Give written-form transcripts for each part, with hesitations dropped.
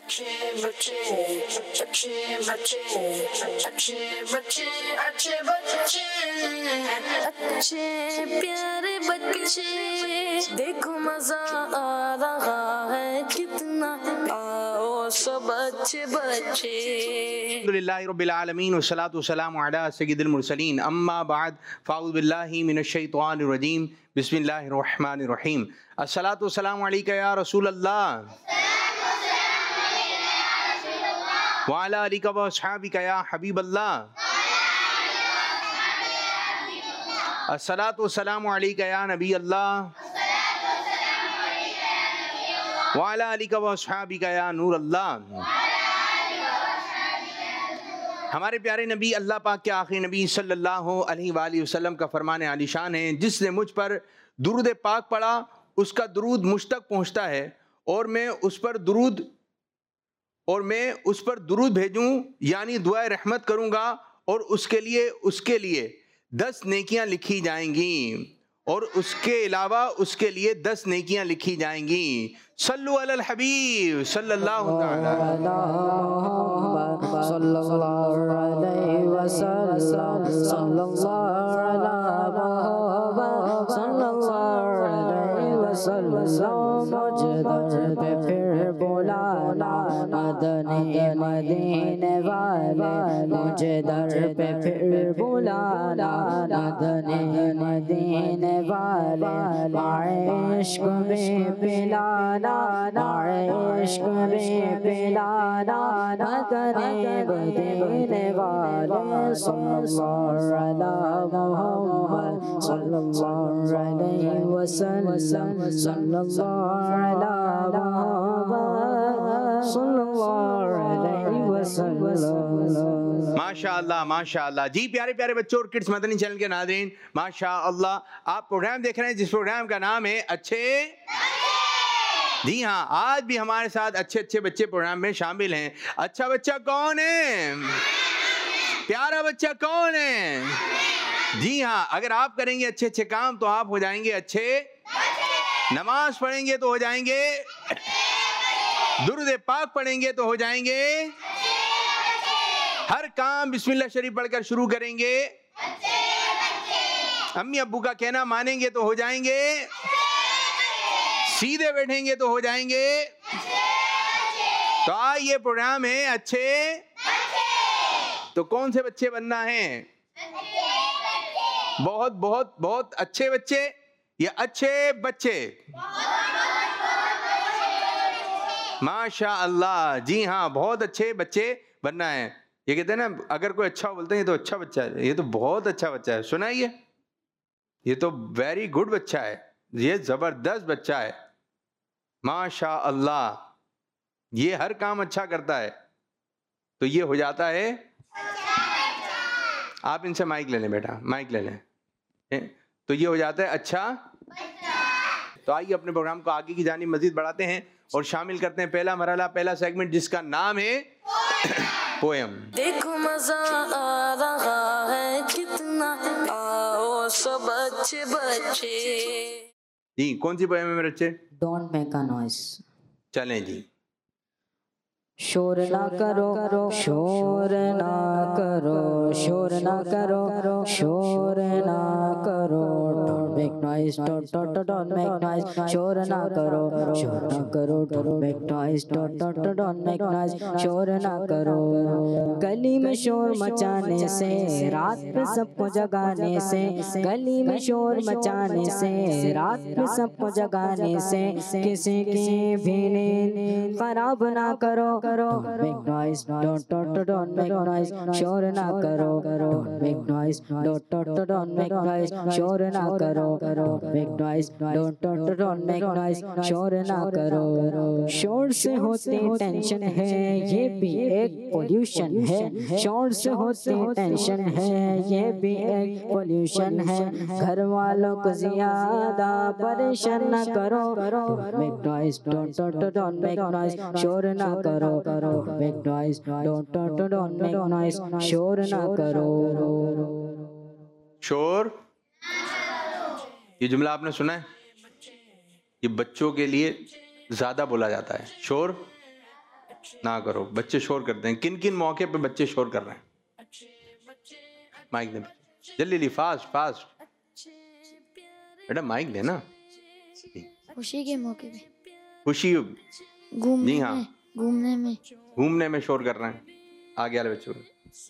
अच्छे बच्चे अच्छे बच्चे अच्छे बच्चे अच्छे बच्चे अच्छे प्यारे बच्चे देखो मजा आ रहा है कितना आओ सब अच्छे बच्चे। अल्हम्दुलिल्लाहि रब्बिल आलमीन वस्सलातु वस्सलामु अला सय्यिदिल मुरसलीन अम्मा बाद फ़अऊज़ु बिल्लाहि मिनश शैतानिर रजीम बिस्मिल्लाहिर रहमानिर रहीम अस्सलातु वस्सलामु अलैका या रसूल अल्लाह व अला आलिका व अस्हाबिका या हबीब अल्लाह अस्सलातु वस्सलामु अलैका या नबी अल्लाह व अला आलिका व अस्हाबिका या नूर अल्लाह। हमारे प्यारे नबी अल्लाह पाक के आखिरी नबी सल्लल्लाहु अलैहि वसल्लम का फरमान आलिशान है, जिसने मुझ पर दुरूद पाक पढ़ा उसका दुरूद मुझ तक पहुँचता है और मैं उस पर दुरूद भेजूँ यानी दुआए रहमत करूँगा और उसके लिए 10 नेकियां लिखी जाएंगी और उसके अलावा उसके लिए 10 नेकियां लिखी जाएंगी। सल्लु अलल हबीब सल्लल्लाहु अलैहि मदीने वाले मुझे दर पे फिर बुलाना मदीने वाले इश्क में पिलाना इश्क में पिलाना मदीने वाले सल्लल्लाहु अला मुहम्मद सल्लल्लाहु अलैहि वसल्लम सल्लल्लाहु अला माशाअल्लाह माशाअल्लाह। जी प्यारे प्यारे बच्चों और किड्स मदनी चैनल के नाज़रीन, माशाअल्लाह आप प्रोग्राम देख रहे हैं जिस प्रोग्राम का नाम है अच्छे। जी हाँ, आज भी हमारे साथ अच्छे अच्छे बच्चे प्रोग्राम में शामिल हैं। अच्छा बच्चा कौन है? प्यारा बच्चा कौन है? जी हाँ, अगर आप करेंगे अच्छे अच्छे काम तो आप हो जाएंगे अच्छे। नमाज पढ़ेंगे तो हो जाएंगे। दुरूद पाक पढ़ेंगे तो हो जाएंगे। हर काम बिस्मिल्लाह शरीफ पढ़कर शुरू करेंगे। अम्मी अब्बू का कहना मानेंगे तो हो जाएंगे। सीधे बैठेंगे तो हो जाएंगे। तो आज ये प्रोग्राम है अच्छे। तो कौन से बच्चे बनना है? बहुत बहुत बहुत अच्छे बच्चे या अच्छे बच्चे? माशा अल्लाह। जी हाँ, बहुत अच्छे बच्चे बनना है। ये कहते हैं ना, अगर कोई अच्छा बोलते हैं ये तो अच्छा बच्चा है, ये तो बहुत अच्छा बच्चा है। सुना ये तो वेरी गुड बच्चा है, ये जबरदस्त बच्चा है। माशा अल्लाह, ये हर काम अच्छा करता है। तो ये हो जाता है। आप इनसे माइक ले लें बेटा, माइक ले लें। तो ये हो जाता है अच्छा। तो आइए अपने प्रोग्राम को आगे की जानिब मजीद बढ़ाते हैं और शामिल करते हैं पहला मरहला, पहला सेगमेंट जिसका नाम है पोएम। देखो मजा आ रहा है कितना आओ सब अच्छे बच्चे। जी कौन सी पोएम है मेरे बच्चे? Don't make a noise. चलें जी। शोर ना करो शोर ना करो शोर ना करो शोर ना करो don't make noise don't make noise शोर ना करो don't make noise don't make noise शोर ना करो। गली में शोर मचाने से, रात में सबको जगाने से, गली में शोर मचाने से, रात में सबको जगाने से किसी की भी नींद खराब ना करो। Don't make noise, don't make noise, शोर ना करो, don't make noise, don't make noise, शोर ना करो, don't make noise, don't make noise, शोर ना करो। शोर से होती टेंशन है, ये भी एक पोल्यूशन है। शोर से होती टेंशन है, ये भी एक पोल्यूशन है। घर वालों को ज्यादा परेशान ना करो, don't make noise, don't make noise, शोर ना करो। Don't make noise, don't make noise, शोर ना करो। शोर, ये जुमला आपने सुना है? ये बच्चों के लिए ज्यादा बोला जाता है। शोर ना करो। बच्चे शोर करते हैं, किन किन मौके पे बच्चे शोर कर रहे हैं? माइक दे जल्दी जल्दी, फास्ट फास्ट बेटा, माइक देना। खुशी के मौके पे, खुशी, घूमने जी हाँ, में, घूमने में, घूमने में शोर कर रहे हैं। आगे वाले बच्चों को।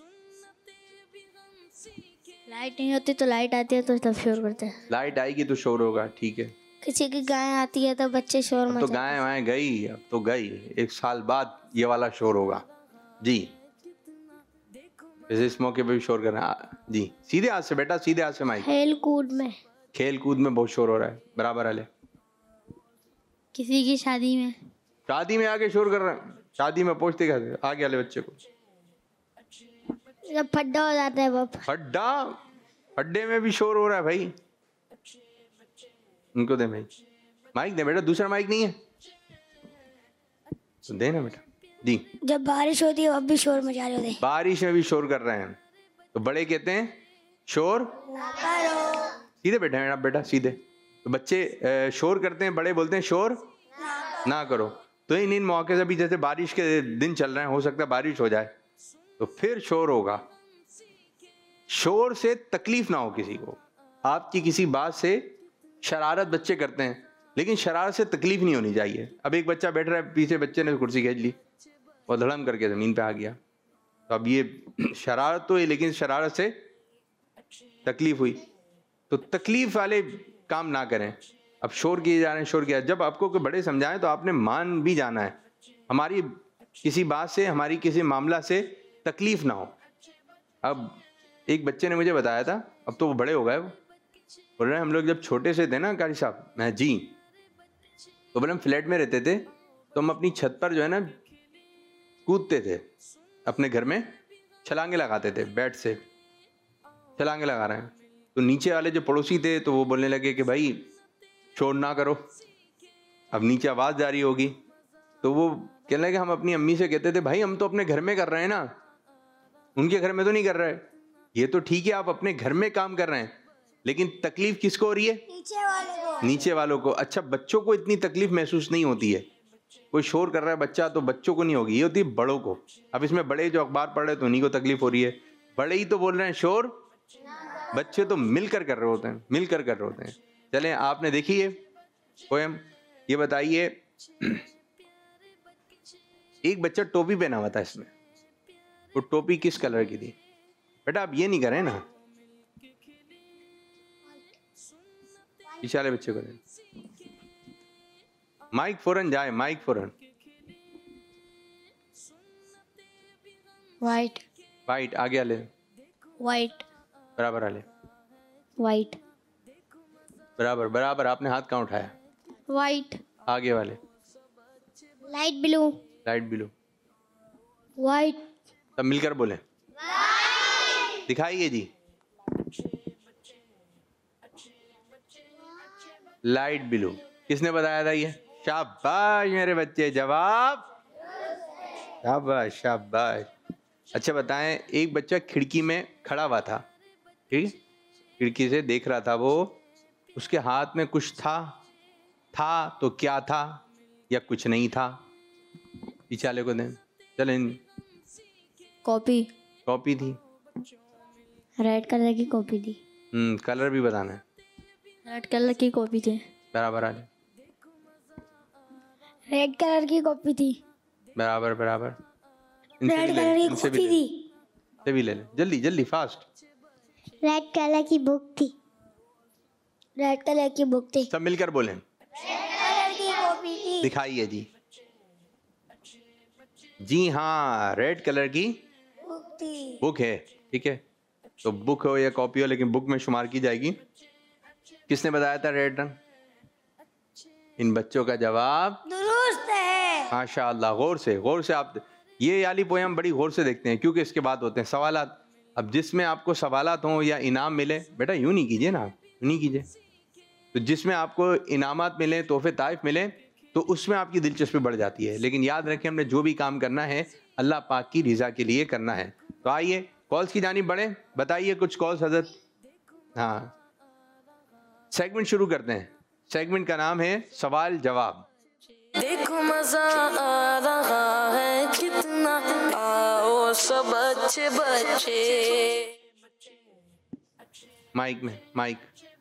लाइट नहीं होती तो लाइट आती है तो तब शोर करते हैं। लाइट आएगी तो शोर होगा, ठीक है। किसी की गाय आती है तो बच्चे शोर अब तो मचाते गाय वाय गई, अब तो गई, 1 साल बाद ये वाला शोर होगा जी। इस मौके पे भी शोर कर रहे हैं जी। सीधे हाथ से बेटा, सीधे हाथ से माइक। खेल कूद में, खेल कूद में बहुत शोर हो रहा है। बराबर वाले। किसी की शादी में, शादी में आके शोर कर रहे हैं। शादी में पहुंचते कैसे? आगे वाले बच्चे को। जब फड्डा हो जाता है बाप, खड्डा, खड्डे में भी शोर हो रहा है भाई। उनको दे भाई, माइक दे बेटा, दूसरा माइक नहीं है तो दे ना बेटा जी। जब बारिश होती है अब भी शोर मचा रहे होते हैं। बारिश में भी शोर कर रहे हैं तो बड़े कहते हैं शोर सीधे बैठे हैं आप बेटा, सीधे। तो बच्चे शोर करते हैं, बड़े बोलते हैं शोर ना करो। तो इन मौके से भी, जैसे बारिश के दिन चल रहे हैं, हो सकता है बारिश हो जाए तो फिर शोर होगा। शोर से तकलीफ ना हो किसी को। आपकी किसी बात से शरारत बच्चे करते हैं, लेकिन शरारत से तकलीफ नहीं होनी चाहिए। अब एक बच्चा बैठ रहा है, पीछे बच्चे ने कुर्सी खींच ली और धड़म करके जमीन पे आ गया, तो अब ये शरारत तो है, लेकिन शरारत से तकलीफ हुई। तो तकलीफ वाले काम ना करें। अब शोर किए जा रहे हैं, शोर किया। जब आपको कोई बड़े समझाएं तो आपने मान भी जाना है। हमारी किसी बात से, हमारी किसी मामला से तकलीफ ना हो। अब एक बच्चे ने मुझे बताया था, अब तो वो बड़े हो गए, वो बोल रहे हैं हम लोग जब छोटे से थे ना कारी साहब, मैं जी, तो बोले हम फ्लैट में रहते थे तो हम अपनी छत पर जो है ना कूदते थे, अपने घर में छलांगे लगाते थे, बेड से छलांगे लगा रहे हैं। तो नीचे वाले जो पड़ोसी थे तो वो बोलने लगे कि भाई शोर ना करो, अब नीचे आवाज़ जा रही होगी। तो वो कहने लगे हम अपनी अम्मी से कहते थे भाई हम तो अपने घर में कर रहे हैं ना, उनके घर में तो नहीं कर रहे। ये तो ठीक है आप अपने घर में काम कर रहे हैं, लेकिन तकलीफ किसको हो रही है? नीचे वालों को। अच्छा, बच्चों को इतनी तकलीफ महसूस नहीं होती है। कोई शोर कर रहा है बच्चा तो बच्चों को नहीं होगी, ये होती है बड़ों को। अब इसमें बड़े जो अखबार पढ़ रहे हैं तो उन्हीं को तकलीफ हो रही है। बड़े ही तो बोल रहे हैं शोर, बच्चे तो मिलकर कर रहे होते हैं, मिलकर कर रहे होते हैं। चलें, आपने देखी है पोएम, ये बताइए। एक बच्चा टोपी पहना हुआ था, इसमें वो टोपी किस कलर की थी? बेटा आप ये नहीं करें ना, पीछे वाले बच्चे को दें माइक, फौरन जाए माइक, फौरन। वाइट, वाइट, आगे वाले, वाइट, बराबर वाले, वाइट, बराबर बराबर। आपने हाथ कहाँ उठाया? वाइट, आगे वाले, light blue, light blue, white, सब मिलकर बोले, दिखाइए जी। लाइट ब्लू, किसने बताया था ये? शाबाश मेरे बच्चे, जवाब शाबाश शाबाश। अच्छा बताएं, एक बच्चा खिड़की में खड़ा हुआ था, ठीक, खिड़की से देख रहा था वो, उसके हाथ में कुछ था तो क्या था या कुछ नहीं था? पीछे वाले को दें। चलें, कॉपी, कॉपी थी, रेड कलर की कॉपी थी, कलर भी बताना है, रेड कलर की कॉपी थी, बराबर वाले, रेड कलर की कॉपी थी, बराबर बराबर। इनसे रेड भी ले कलर लें, की इनसे भी कॉपी ले लें, थी, इनसे भी ले लें, जल्दी जल्दी फास्ट। रेड कलर की बुक थी, रेड कलर की बुक थी, सब मिलकर बोलें, रेड कलर की कॉपी थी, दिखाइए जी। जी हाँ, रेड कलर की बुक थी, बुक है, ठीक है। तो बुक हो या कॉपी हो, लेकिन बुक में शुमार की जाएगी। किसने बताया था रेड रंग? इन बच्चों का जवाब दुरुस्त है। माशाअल्लाह। गौर से आप ये वाली पोएम बड़ी गौर से देखते हैं, क्योंकि इसके बाद होते हैं सवालात। अब जिसमें आपको सवालात हों या इनाम मिले, बेटा यूं नहीं कीजिए ना, यूं नहीं कीजिए। तो जिसमें आपको इनामात मिले, तोहफे ताइफ मिले, तो उसमें आपकी दिलचस्पी बढ़ जाती है। लेकिन याद रखें, हमने जो भी काम करना है अल्लाह पाक की रिज़ा के लिए करना है। तो आइए कॉल्स की जानिब बढ़े, बताइए कुछ कॉल्स हजरत। हाँ, सेगमेंट शुरू करते हैं। सेगमेंट का नाम है सवाल जवाब। देखो मजा आ रहा है कितना, आओ सब अच्छे बच्चे। माइक में माइक।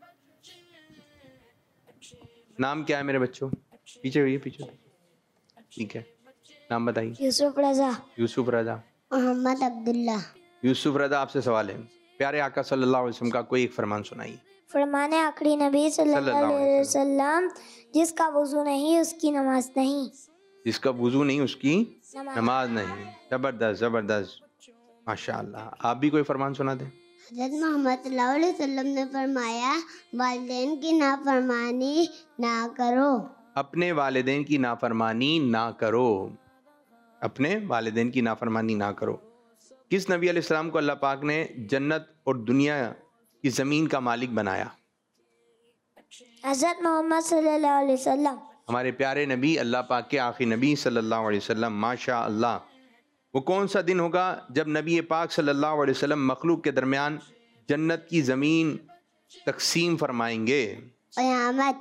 नाम क्या है मेरे बच्चों? पीछे हुई पीछे। ठीक है, नाम बताइए। यूसुफ रजा। यूसुफ रजा। मोहम्मद अब्दुल्ला। यूसुफ रजा, आपसे सवाल है, प्यारे आका सल्लल्लाहु अलैहि वसल्लम का कोई एक फरमान सुनाइए। फरमाने आखिरी नबी सल्लल्लाहु अलैहि वसल्लम, जिसका वजू नहीं उसकी नमाज नहीं। जिसका वुजू नहीं उसकी नमाज नहीं। जबरदस्त जबरदस्त, माशाअल्लाह। आप भी कोई फरमान सुना दें। हज़रत मोहम्मद सल्लल्लाहु अलैहि वसल्लम ने फरमाया, वालिदैन की नाफरमानी ना करो। अपने वालिदैन की नाफरमानी ना करो। अपने वालिदैन की नाफरमानी ना करो। किस नबी अलैहिस्सलाम को अल्लाह पाक ने जन्नत और दुनिया की ज़मीन का मालिक बनाया? हज़रत मोहम्मद सल्लल्लाहु अलैहि वसल्लम। हमारे प्यारे नबी, अल्लाह पाक के आखिरी नबी सल्लल्लाहु अलैहि वसल्लम, माशा अल्लाह। वो कौन सा दिन होगा जब नबी पाक सल्लल्लाहु अलैहि वसल्लम मखलूक के दरमियान जन्नत की ज़मीन तकसीम फरमाएंगे? क़यामत।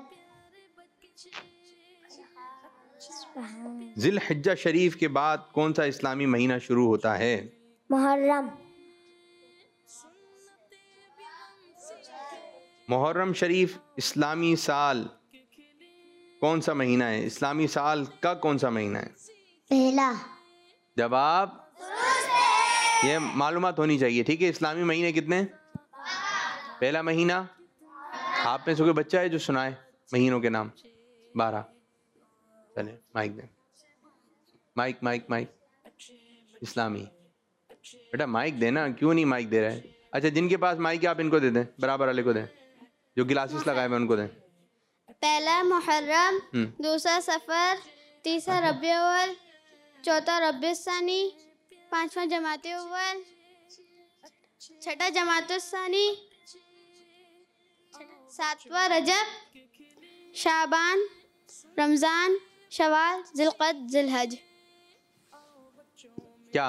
ज़िलहिज्जा शरीफ के बाद कौन सा इस्लामी महीना शुरू होता है? मुहर्रम। मुहर्रम शरीफ इस्लामी साल कौन सा महीना है? इस्लामी साल का कौन सा महीना है? पहला। जवाब ये मालूमात होनी चाहिए, ठीक है। इस्लामी महीने कितने? पहला महीना। आप में से कोई बच्चा है जो सुनाए महीनों के नाम? 12। चले माइक दें। Mic mic mic. इस्लामी बेटा माइक देना, क्यों नहीं माइक दे रहा है? अच्छा, जिनके पास माइक है आप इनको दे दें, बराबर वाले को दें, जो गिलासेस लगाए हुए उनको दें। पहला मुहर्रम, दूसरा सफ़र, तीसरा रबी अव्वल, चौथा रबी सानी, पांचवा जमात अव्वल, छठा जमात सानी, सातवां रजब, शाबान, रमज़ान, शवाल, जिलक़द, जिलहज। क्या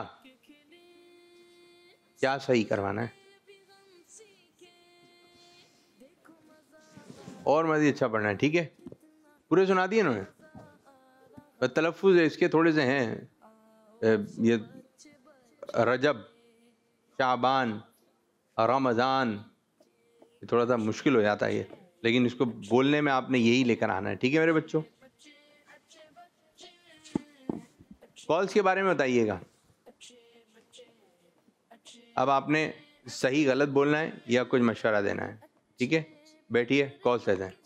क्या सही करवाना है? और मज़ीद अच्छा पढ़ना है, ठीक है। पूरे सुना दिए इन्होंने, बस तलफ़ुज़ इसके थोड़े से हैं। ये रजब, शाबान, रमज़ान, ये थोड़ा सा मुश्किल हो जाता है ये, लेकिन इसको बोलने में आपने यही लेकर आना है, ठीक है मेरे बच्चों। कॉल्स के बारे में बताइएगा। अब आपने सही गलत बोलना है या कुछ मशवरा देना है, ठीक है। बैठिए, कॉल से दें।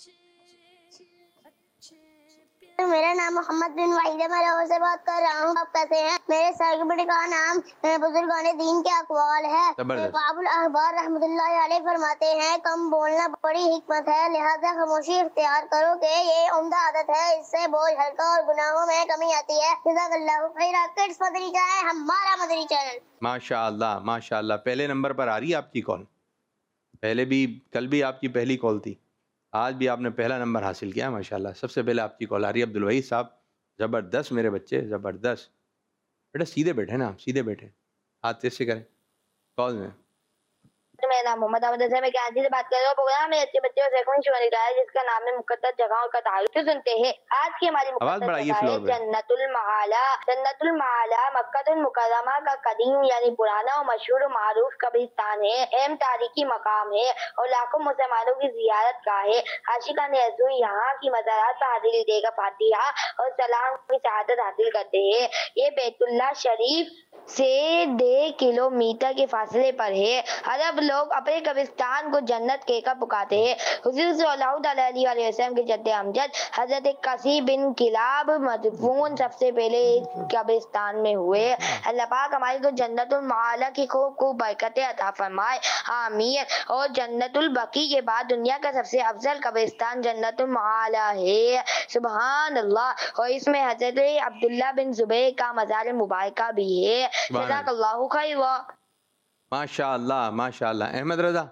मेरा नाम मोहम्मद बिन वाहिद है, मैं लाहौर से बात कर रहा हूँ। आप कैसे हैं? मेरे सर्टिफिकेट का नाम बुजुर्गान दीन के अक़वाल है। काबुल अहबार रहमतुल्लाह अलैह फरमाते हैं, कम बोलना बड़ी हिकमत है, लिहाजा खामोशी इख्तियार करो कि ये उम्दा आदत है, इससे बोझ हल्का और गुनाहों में कमी आती है। जज़ाकल्लाहु खैर। किड्स मदनी चैनल हमारा मदनी चैनल। माशाअल्लाह माशाअल्लाह, पहले नंबर पर आ रही है आपकी कॉल। पहले भी, कल भी आपकी पहली कॉल थी, आज भी आपने पहला नंबर हासिल किया माशाल्लाह। सबसे पहले आपकी कॉल आ रही है। अब्दुल वहीद साहब, ज़बरदस्त मेरे बच्चे, ज़बरदस्त। बेटा सीधे बैठे ना, आप सीधे बैठे, हाथ तेज से करें कॉल में। मेरा नाम मोहम्मद अहमद है, मैं कराची से बात कर रहा हूँ। प्रोग्राम में अच्छे बच्चों से सेकंड शो निकाला है जिसका नाम है मुक़द्दस जगहों का तारुफ। तो सुनते हैं आज की हमारी आवाज़ बढ़ाइए मुक़द्दस फ्लोर जगह है जन्नतुल मआला। जन्नतुल मआला मक्कातुल मुकर्रमा का कदीम यानी पुराना और मशहूर मारूफ कब्रिस्तान है, अहम तारीखी मकाम है और लाखों मुसलमानों की जियारत का है। आशिकान रसूल यहाँ की मज़ारात पर हाजिरी देकर फातिहा और सलाम की शहादत हासिल करते हैं। ये बैतुल्लाह शरीफ से 1.5 किलोमीटर के फासले पर है। अरब लोग अपने कब्रिस्तान को जन्नत कहकर पुकारते हैं। हुज़ूर सल्लल्लाहु अलैहि वसल्लम के जद्दे अमजद हज़रत कसी बिन किलाब मदफून सबसे पहले कब्रिस्तान में हुए। अल्लाह पाक हमारे को जन्नतुल मआला की खूब बरकतें अता फरमाए, आमीन। और जन्नतुल बकी के बाद दुनिया का सबसे अफजल कब्रिस्तान जन्नतुल मआला है, सुभान अल्लाह। और इसमें हज़रत अब्दुल्ला बिन जुबैर का मज़ार मुबारक भी है। जज़ाकल्लाहु खैर। माशाअल्लाह माशाअल्लाह। अहमद रज़ा,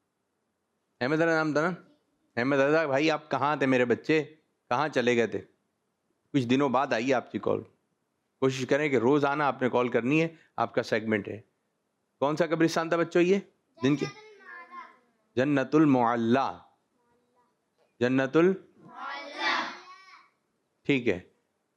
अहमद रज़ा नाम था ना? अहमद रज़ा भाई, आप कहाँ थे मेरे बच्चे, कहाँ चले गए थे? कुछ दिनों बाद आई आपकी कॉल। कोशिश करें कि रोज़ आना, आपने कॉल करनी है, आपका सेगमेंट है। कौन सा कब्रिस्तान था बच्चों ये? दिन के जन्नतुल मुअल्ला, जन्नतुल, ठीक है।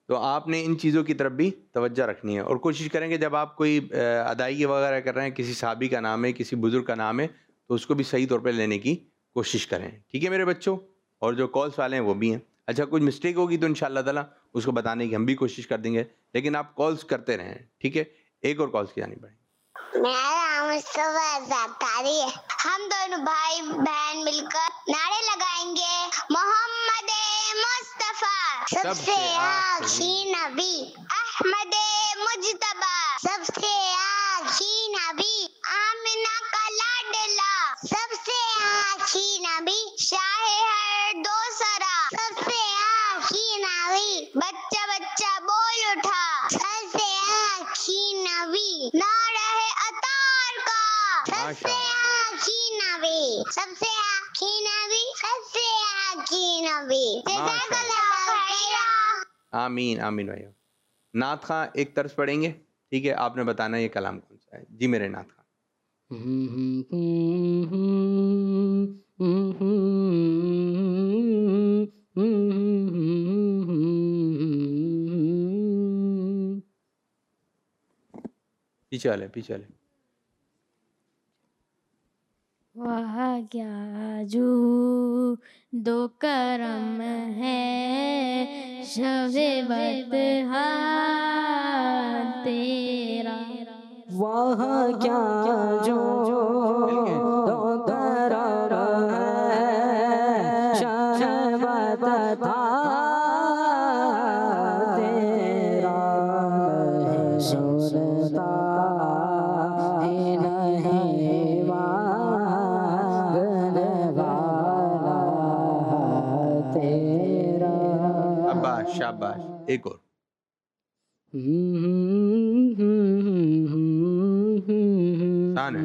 तो आपने इन चीज़ों की तरफ भी तवज्जो रखनी है और कोशिश करेंगे जब आप कोई अदायगी वगैरह कर रहे हैं, किसी साहबी का नाम है, किसी बुज़ुर्ग का नाम है, तो उसको भी सही तौर पे लेने की कोशिश करें। ठीक है मेरे बच्चों, और जो कॉल्स वाले हैं वो भी हैं। अच्छा, कुछ मिस्टेक होगी तो इंशाअल्लाह ताला उसको बताने की हम भी कोशिश कर देंगे, लेकिन आप कॉल्स करते रहें। ठीक है, एक और कॉल्स की जानी पड़ेगी। मेरा नाम मुस्तफा है। हम दोनों भाई बहन मिलकर नारे लगाएंगे, मोहम्मद मुस्तफा सबसे आखिरी नबी, अहमद मुज्तबा सबसे आखिरी नबी, आमिना का लाडला सबसे आखिरी नबी, शाहे हर दो सरा सबसे आखिरी नबी, बच्चा बच्चा बोल उठा सबसे आखिरी नबी, ना रहे अतार का सबसे आखिरी नबी, सबसे आखिरी नबी, सबसे आखिरी नबी। आमीन आमीन भाई। नात खां एक तर्ज पढ़ेंगे, ठीक है, आपने बताना ये कलाम कौन सा है। जी मेरे नात खां। पीछे वाले पीछे वाले। वाह क्या जू दो करम है, शबे बदहा तेरा। वाह क्या जो दो करम है, शबे बदहा तेरा। सुनता ही नहीं मांगने वाला तेरा। शाबाश शाबाश, एक और। शान है।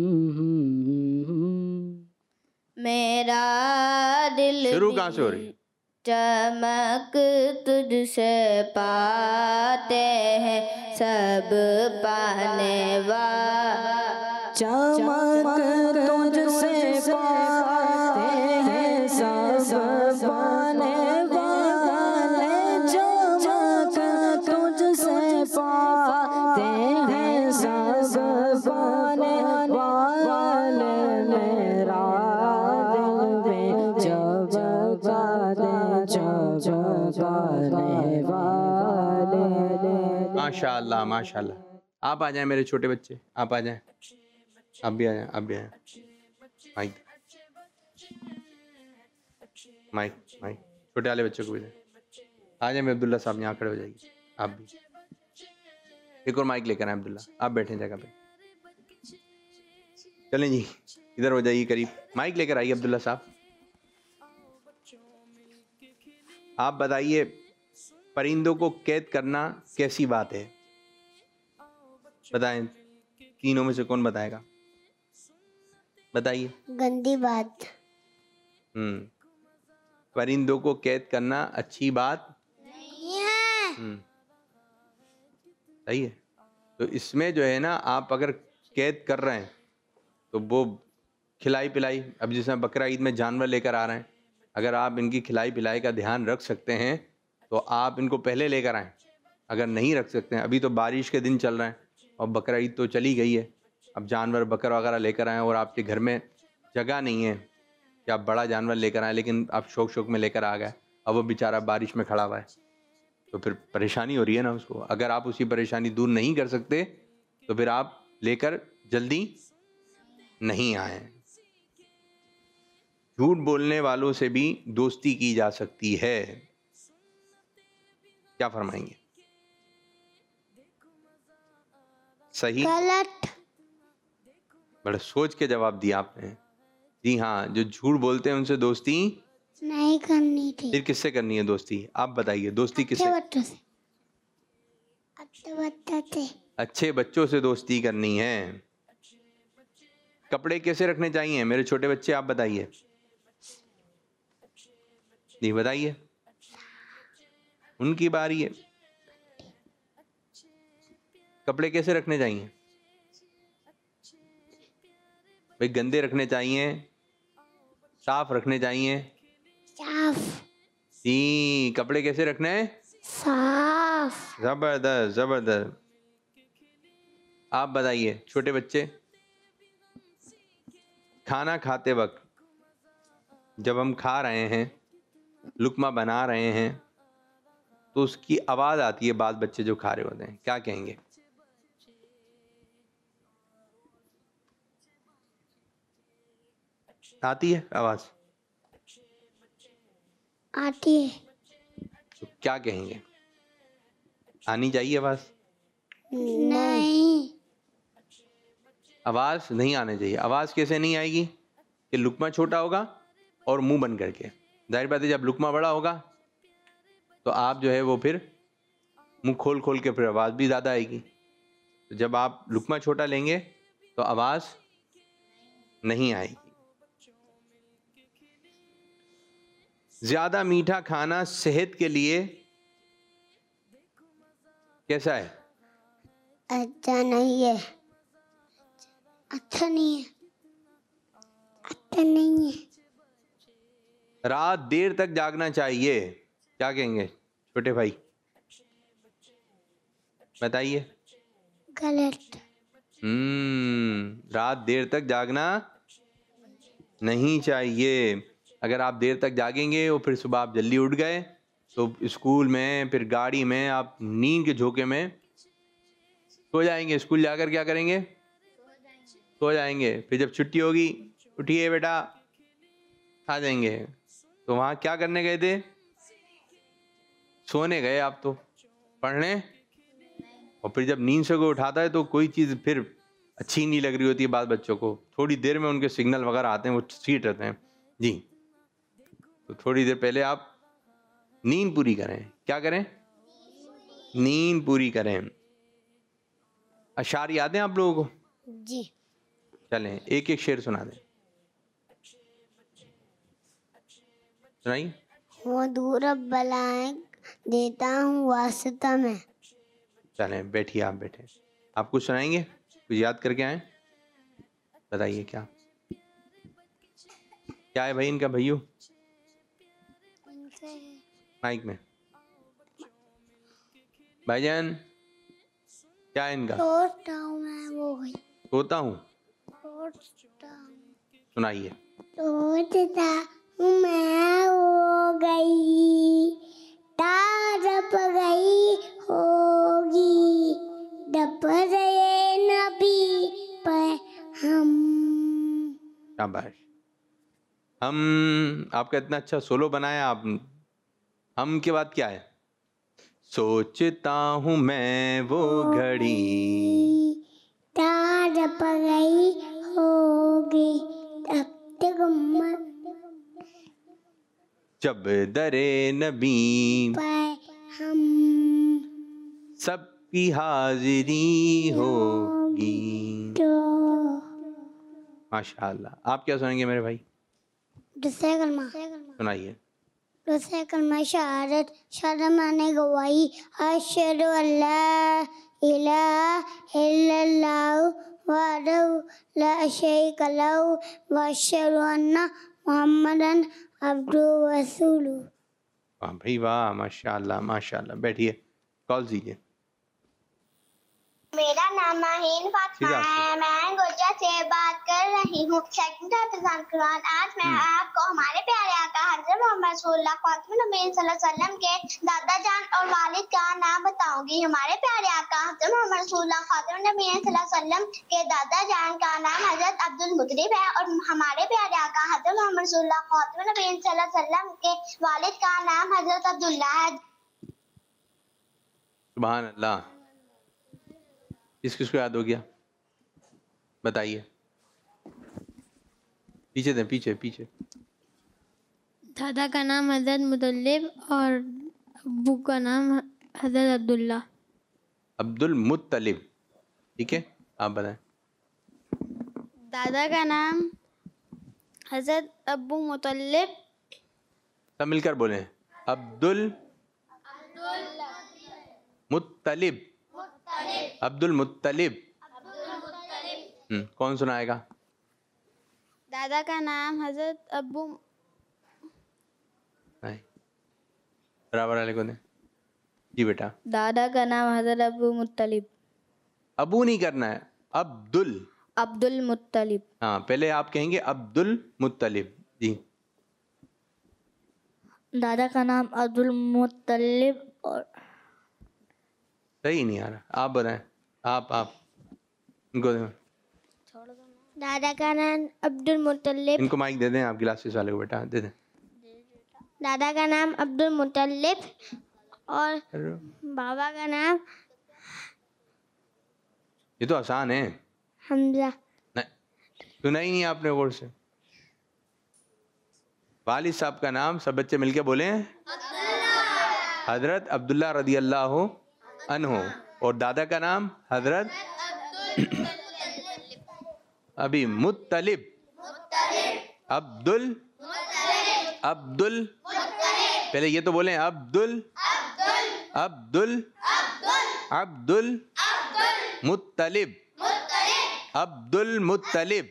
मेरा दिल शुरू कहाँ से हो रही? चमक तुझसे पाते हैं सब पाने वाले, चमक तुझसे पाते हैं सब पाने वाले, चमक तुझसे पाते हैं सब पाने वाले। मेरा दिल में चमकाने वाले। माशाअल्लाह माशाअल्लाह। आप आ जाएं मेरे छोटे बच्चे, आप आ जाएं, आप भी आ जाएं, आप भी आ जाएं। माइक माइक माइक, छोटे वाले बच्चों को भी दें। आ जाए अब्दुल्ला साहब, यहाँ खड़े हो जाइए। आप भी एक और माइक लेकर आए अब्दुल्ला, आप बैठे जगह पे। चलें जी, इधर हो जाइए करीब, माइक लेकर आइए अब्दुल्ला साहब। आप बताइए, परिंदों को कैद करना कैसी बात है? बताएं, तीनों में से कौन बताएगा? बताइए। गंदी बात। परिंदों को कैद करना अच्छी बात नहीं है। सही है। तो इसमें जो है ना, आप अगर कैद कर रहे हैं तो वो खिलाई पिलाई, अब जैसे बकरा ईद में जानवर लेकर आ रहे हैं, अगर आप इनकी खिलाई पिलाई का ध्यान रख सकते हैं तो आप इनको पहले लेकर आएँ। अगर नहीं रख सकते हैं, अभी तो बारिश के दिन चल रहे हैं और बकरा ईद तो चली गई है, अब जानवर बकरा वगैरह लेकर आएँ और आपके घर में जगह नहीं है कि आप बड़ा जानवर लेकर आए, लेकिन आप शौक शौक में लेकर आ गए, अब वो बेचारा बारिश में खड़ा हुआ है, तो फिर परेशानी हो रही है ना उसको। अगर आप उसी परेशानी दूर नहीं कर सकते तो फिर आप लेकर जल्दी नहीं आए। झूठ बोलने वालों से भी दोस्ती की जा सकती है, क्या फरमाएंगे? सही गलत। बड़ा सोच के जवाब दिया आपने। जी हाँ, जो झूठ बोलते हैं उनसे दोस्ती नहीं करनी थी। फिर किससे करनी है दोस्ती? आप बताइए, दोस्ती किससे? अच्छे बच्चों से। अच्छे बच्चों से दोस्ती करनी है। कपड़े कैसे रखने चाहिए मेरे छोटे बच्चे, आप बताइए। नहीं बताइए, उनकी बारी है। कपड़े कैसे रखने चाहिए भाई? गंदे रखने चाहिए, साफ रखने चाहिए? साफ। जी, कपड़े कैसे रखने हैं? साफ। काफ। जबरदस्त जबरदस्त। आप बताइए छोटे बच्चे, खाना खाते वक्त जब हम खा रहे हैं, लुकमा बना रहे हैं, तो उसकी आवाज़ आती है, बाल बच्चे जो खा रहे होते हैं, क्या कहेंगे? आती है आवाज़? आती है। तो क्या कहेंगे? आनी चाहिए आवाज़? नहीं। आवाज़ नहीं आनी चाहिए। आवाज़ कैसे नहीं आएगी? कि लुकमा छोटा होगा और मुंह बंद करके। जाहिर बात है जब लुकमा बड़ा होगा तो आप जो है वो फिर मुंह खोल खोल के फिर आवाज़ भी ज़्यादा आएगी। तो जब आप लुकमा छोटा लेंगे तो आवाज़ नहीं आएगी। ज़्यादा मीठा खाना सेहत के लिए कैसा है? अच्छा नहीं है। अच्छा नहीं है। अच्छा नहीं है। रात देर तक जागना चाहिए, क्या कहेंगे छोटे भाई? बताइए। गलत। रात देर तक जागना नहीं चाहिए। अगर आप देर तक जागेंगे और फिर सुबह आप जल्दी उठ गए तो स्कूल में फिर गाड़ी में आप नींद के झोंके में सो जाएंगे। स्कूल जाकर क्या करेंगे? सो जाएंगे। फिर जब छुट्टी होगी, उठिए बेटा, आ जाएंगे। तो वहाँ क्या करने गए थे? सोने गए आप तो, पढ़ने। और फिर जब नींद से कोई उठाता है तो कोई चीज़ फिर अच्छी नहीं लग रही होती है बाल बच्चों को। थोड़ी देर में उनके सिग्नल वगैरह आते हैं, वो सीट रहते हैं जी। तो थोड़ी देर पहले आप नींद पूरी करें। क्या करें? नींद पूरी करें। अशार याद हैं आप लोगों को? जी। चलें एक एक शेर सुना दें। सुनाइए। वो दूर बलाएं देता हूँ वास्ता में। चलें बैठिए, आप बैठे। आप कुछ सुनाएंगे? कुछ याद करके आए? बताइए क्या क्या है भाई इनका? भैयू माइक में। भाईजान क्या है इनका? सोता हूँ मैं वो गई। सोता हूँ। सोता हूँ। सुनाइए। सोचता हूँ मैं वो गई, तारप गई होगी, डप रहे नबी पर हम। शाबाश। हम, आपका इतना अच्छा सोलो बनाया आप। हम के बाद क्या है? सोचता हूँ मैं वो घड़ी, तारप गई होगी, तब तक जब दरे नबी पर हम सबकी हाजिरी होगी। तो माशाअल्लाह। आप क्या सुनाएंगे मेरे भाई? दूसरा कलमा। सुनाइए। दूसरा कलमा शहादत। शहादत माने गवाही। अशहदु अल्ला इलाहा इल्लल्लाह वहदहु ला शरीका लहु व अशहदु अन्ना मुहम्मदन अब्दुहु व रसूलुहु। वाह भाई वाह, माशाअल्लाह माशाअल्लाह। बैठिए, कॉल कीजिए। मेरा नाम माहीन फातिमा है। मैं गोजा से बात कर रही हूँ। सेकंड हाफिज़ान कुरान। आज मैं आपको हमारे प्यारे आका हज़रत मोहम्मद रसूलुल्लाह ख़ातमुन नबीय्यीन सल्लल्लाहु अलैहि वसल्लम के दादा जान और वालिद का नाम बताऊंगी। हमारे प्यारे आका हज़रत मोहम्मद रसूलुल्लाह ख़ातमुन नबीय्यीन सल्लल्लाहु अलैहि वसल्लम के दादा जान का नाम हज़रत अब्दुल मुत्तलिब है और हमारे प्यारे आका हज़रत मोहम्मद रसूलुल्लाह ख़ातमुन नबीय्यीन सल्लल्लाहु अलैहि वसल्लम के वालिद का नाम हज़रत अब्दुल्ला है। सुभान अल्लाह। किसको याद हो गया? बताइए। पीछे दें, पीछे पीछे। दादा का नाम हज़रत मुतल्लिब और अब्बू का नाम हज़रत अब्दुल्ला। अब्दुल मुत्तलिब। ठीक है, आप बताएं। दादा का नाम हज़रत अब्बू मुतल्लिब। सब मिलकर बोलें। अब्दुल मुत्तलिब। अब्दुल मुत्तलिब। कौन सुनाएगा? दादा का नाम हज़रत अब्बू। नहीं, बराबर वाले को दें। जी बेटा। दादा का नाम हजरत अबू मुत्तलिब। अबू नहीं करना है, अब्दुल। अब्दुल मुत्तलिब। हाँ, पहले आप कहेंगे अब्दुल मुत्तलिब। जी। दादा का नाम अब्दुल मुत्तलिब और सही नहीं आ रहा, आप बताएं। आप इनको दें। दादा का नाम अब्दुल मुत्तलिब। इनको माइक दे दें, आप ग्लासेस वाले को बेटा दे दें। दादा का नाम अब्दुल मुत्तलिब और बाबा का नाम ये तो आसान है। हमजा। नहीं, सुना ही नहीं आपने गौर से। वालिद साहब का नाम सब बच्चे मिलके बोले हजरत अब्दुल्ला रदी अल्लाह अन्हु। और दादा का नाम हजरत अभी मुत्तलिब। अब्दुल पहले ये तो बोले अब्दुल मुत्तलिब। अब्दुल मुत्तलिब।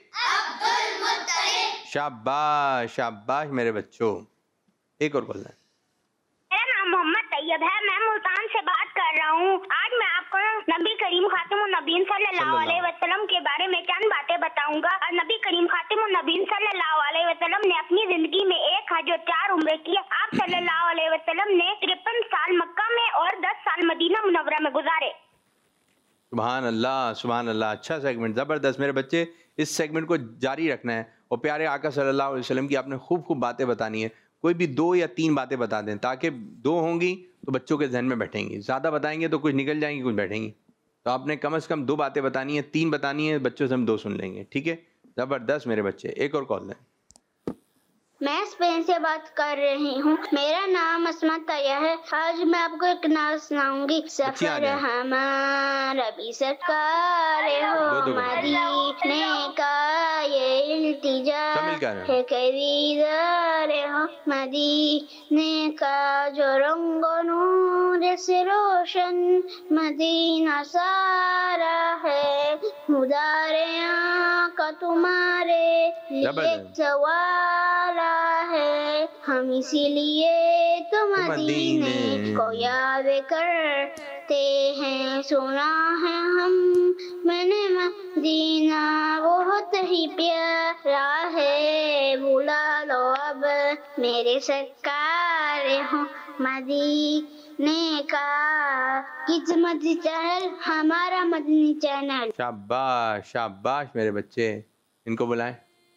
शाबाश मेरे बच्चों। एक और बोलना। मेरा नाम मोहम्मद तैयब है, मैं मुल्तान से बात कर रहा हूँ। आज मैं आपको नबी करीम खातिमुन नबीन सल्लल्लाहु अलैहि वसल्लम के बारे में चंद बातें बताऊंगा। और नबी करीम खातिमुन नबीन सल्लल्लाहु अलैहि वसल्लम ने अपनी जिंदगी में 1 हज और 4 उम्रे किए। आप सल्लल्लाहु अलैहि वसल्लम ने 53 साल मक्का में और 10 साल मदीना मुनव्वरा में गुजारे। सुभान अल्लाह, सुभान अल्लाह। अच्छा सेगमेंट, ज़बरदस्त मेरे बच्चे। इस सेगमेंट को जारी रखना है और प्यारे आका सल्लल्लाहु अलैहि वसल्लम की आपने खूब बातें बतानी है। कोई भी 2 या 3 बातें बता दें, ताकि 2 होंगी तो बच्चों के जहन में बैठेंगी। ज़्यादा बताएंगे तो कुछ निकल जाएंगी, कुछ बैठेंगी। तो आपने कम से कम 2 बातें बतानी है, 3 बतानी है, बच्चों से हम 2 सुन लेंगे। ठीक है, ज़बरदस्त मेरे बच्चे। एक और कॉल दें। मैं स्पेन से बात कर रही हूँ। मेरा नाम अस्मा तैयब है। आज मैं आपको एक नाम सुनाऊंगी। सफर हमारा भी सरकार हो मदीने का ये इल्तिजा है, खरीदार हो मदीने का जो रंगो नूर से रोशन मदीना सारा है। हुदारे आका तुम्हारे लिए सवाल है, हम इसीलिए तो मदीने को याद करते हैं। सुना है हम मैंने मदीना बहुत ही प्यारा है। बुला लो अब मेरे सरकार हो मदीने का। किस मदनी चैनल? हमारा मदनी चैनल। शाबाश मेरे बच्चे। इनको बुलाएं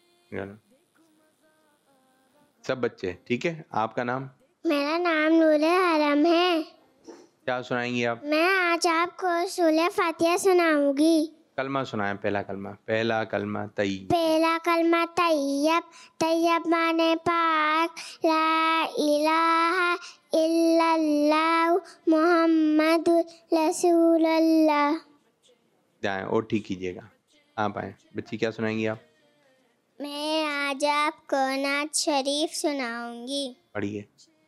सब बच्चे। ठीक है, आपका नाम? मेरा नाम नूरे आलम है। क्या सुनाएंगी आप? मैं आज आपको सूरह फातिहा सुनाऊंगी। कलमा सुनाएं। पहला कलमा तैयब। पहला कलमा तैयब। तैयब माने पाक। ला इलाहा इल्लल्लाह मुहम्मदुर रसूलुल्लाह। जाएं और ठीक कीजिएगा। आप आए बच्ची, क्या सुनाएंगी आप? मैं आज आपको नात शरीफ सुनाऊंगी। पढ़िए।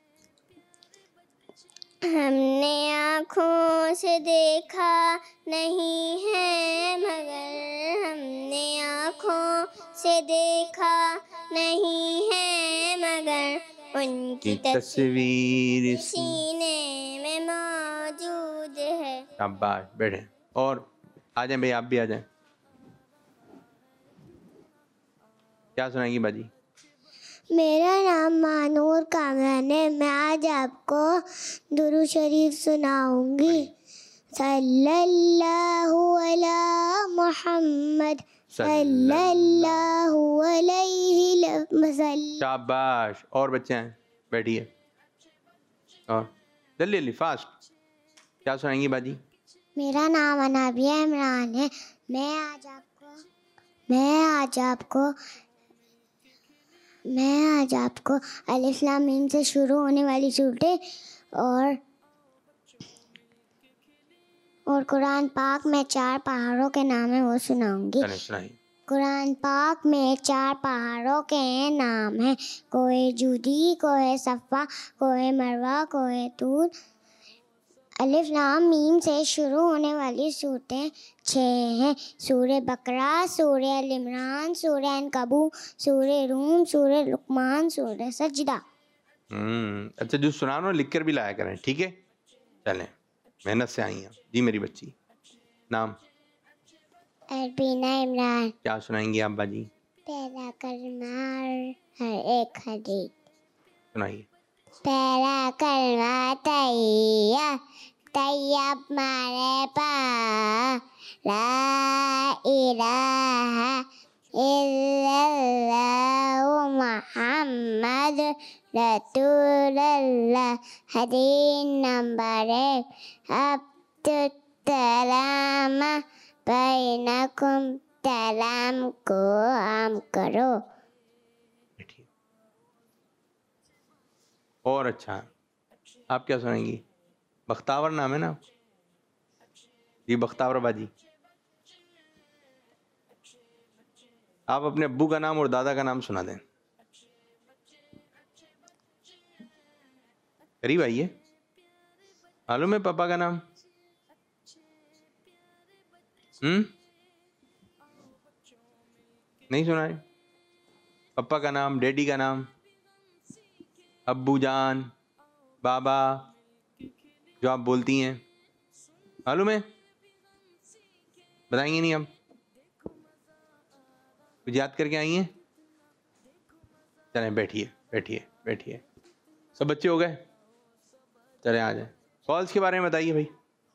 हमने आँखों से देखा नहीं है मगर, हमने आँखों से देखा नहीं है मगर, उनकी तस्वीर सीने में मौजूद है। शाबाश, बैठे। और आ जाएं भाई, आप भी आ जाएं। क्या सुनाएंगी बाजी? मेरा नाम मानूर कामरान है। मैं आज आपको दुरूद शरीफ सुनाऊंगी। सल्लल्लाहु अला मुहम्मद सल्लल्लाहु अलैहि वसल्लम। शाबाश। और बच्चे हैं, बैठिए। और जल्दी फास्ट। क्या सुनाएंगी बाजी? मेरा नाम अनाबिया इमरान है। मैं आज आपको अलिफ लाम मीम से शुरू होने वाली सूरतें और कुरान पाक में 4 पहाड़ों के नाम है वो सुनाऊंगी। कुरान पाक में 4 पहाड़ों के नाम हैं। कोहे जूदी, कोहे सफ़ा, कोहे मरवा, कोहे तूर। अलिफ लाम मीम से शुरू होने वाली सूरतें 6 हैं। सूरह बकरा, सूरह अल इमरान, सूरह अनकबूत, सूरह रूम, सूरह लुकमान, सूरह सजदा। अच्छा, जो सुना रहा हूं लिख कर भी लाया करें। ठीक है, चलें, मेहनत से आई हैं जी मेरी बच्ची। नाम? अरबीना इमरान। क्या सुनाएंगी आप बाजी? पहला कलमा हर एक हदीस। सुनाइए। पहला कलमा तैया तैयब मारे पा ला इलाहा इल्लल्लाहु मुहम्मद रसूलुल्लाह। हदीस नंबर 1, अब्दुल बैनकुम सलाम को आम करो। और अच्छा, आप क्या सुनाएंगी? बख्तावर नाम है ना जी? बख्तावर बाजी, आप अपने अब्बू का नाम और दादा का नाम सुना दें। करीब आइए। मालूम है पापा का नाम? नहीं सुना है? पापा का नाम, डैडी का नाम, अब्बू जान, बाबा, जो आप बोलती हैं, मालूम है? बताएंगे नहीं आप? कुछ याद करके आई हैं? चलें बैठिए बैठिए बैठिए। सब बच्चे हो गए? चलें आ जाए। कॉल्स के बारे में बताइए भाई,